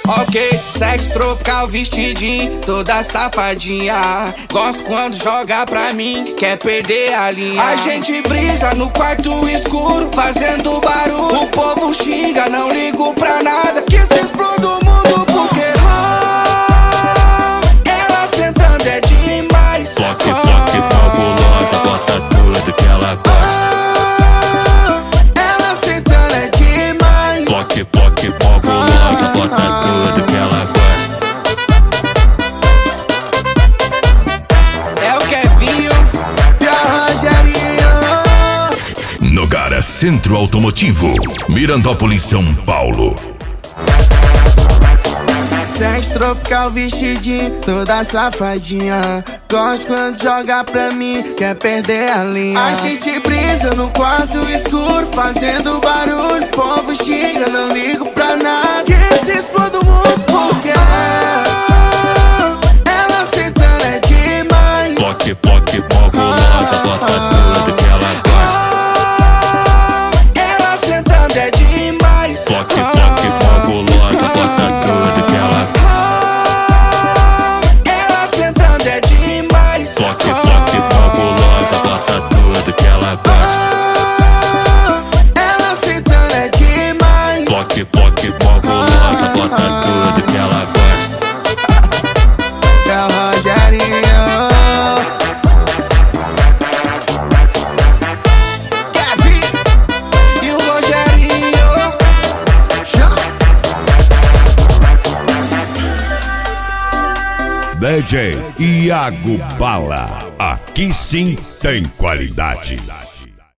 Ok, sexo tropical, vestidinho, toda safadinha. Gosto quando joga pra mim, quer perder a linha. A gente brisa no quarto escuro, fazendo barulho. O povo xinga, não ligo pra nada, que se exploda o mundo porque ela sentando é demais. Toque, fabulosa, bota tudo que ela gosta. Ela sentando é demais. Toque, fabulosa, bota tudo que ela gosta. É o Kevinho e a Rogerinho. Nogara Centro Automotivo, Mirandópolis, São Paulo. Sexo tropical, vestidinho, toda safadinha. Gosto quando joga pra mim, quer perder a linha. A gente brisa no quarto escuro, fazendo barulho. O povo xinga, não ligo pra nada, que se exploda o mundo porque ela sentando é demais. Toque, fabulosa, bota tudo que ela gosta. Ela sentando é demais. Toque, fabulosa, bota tudo que ela gosta. Ela sentando é demais. Toque, fabulosa, bota tudo que ela gosta. Ela sentando é demais. Toque, fabulosa, bota tudo que ela gosta. É o Rogerinho. Kevin e o Rogerinho. DJ Iago Bala. Aqui sim tem qualidade.